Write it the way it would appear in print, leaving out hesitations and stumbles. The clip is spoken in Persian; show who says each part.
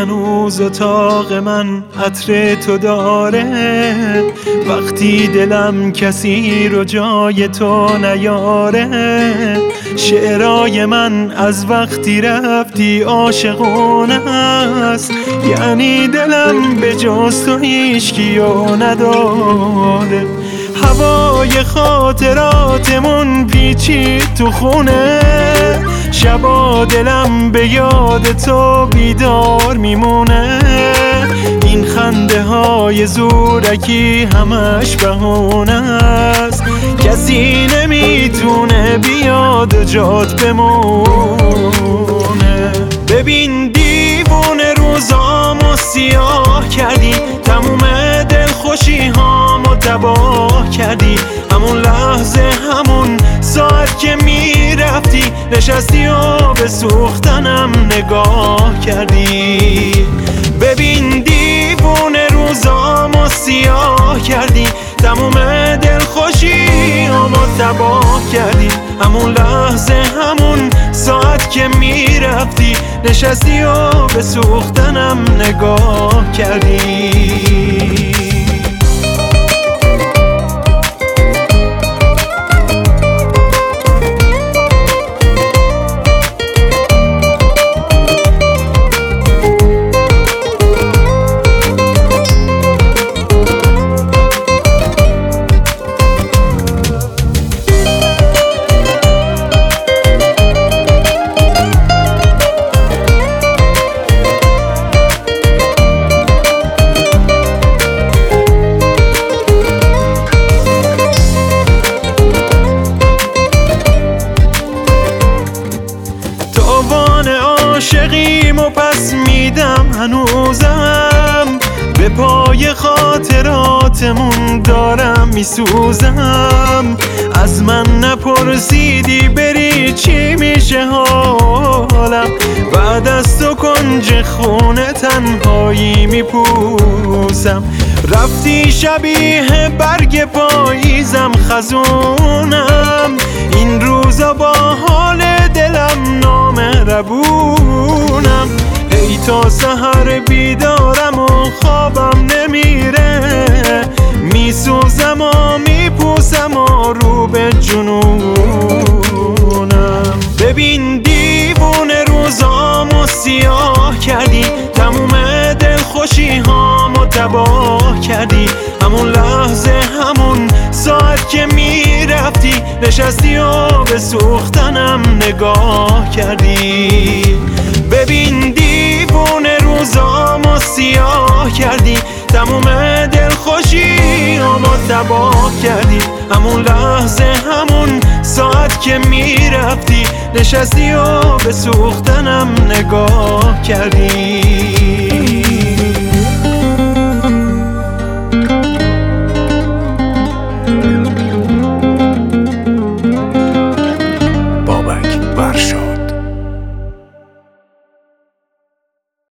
Speaker 1: هنوز اتاق من عطر تو داره، وقتی دلم کسی رو جای تو نیاره. شعرهای من از وقتی رفتی عاشقونه است، یعنی دلم به جز تو هیچکیو نداره. هوای خاطراتمون پیچید تو خونه، شبا دلم به یاد تو بیدار میمونه. این خنده های زورکی همش بهونه است، کسی نمیتونه بیاد جات بمونه. ببین دیوونه روزامو سیاه کردی، تموم دلخوشی هامو تباه کردی. همون لحظه همون ساعت که میرفتی نشستی و به سوختنم نگاه کردی. ببین دیوونه روزامو سیاه کردی، تموم دلخوشی همو تباه کردی. همون لحظه همون ساعت که میرفتی نشستی و به سوختنم نگاه کردی. عاشقیم و پس میدم هنوزم، به پای خاطراتمون دارم میسوزم. از من نپرسیدی بری چی میشه حالم، بعد از تو کنج خونه تنهایی میپوسم. رفتی شبیه برگ پاییزم خزونم، این روزا با حال دلم نامهربونم. ای تا سحر بیدارم و خوابم نمیره، میسوزم و میپوسم و رو به جنونم. ببین دیوونه روزامو سیاه کردی، تموم دلخوشی هامو تباه کردی. همون لحظه همون ساعت که میرفتی نشستی و به سوختنم نگاه کردی. ببین دیوونه روزامو سیاه کردی، تموم دلخوشی همو تباه کردی. همون لحظه همون ساعت که میرفتی نشستی و به سوختنم نگاه کردی.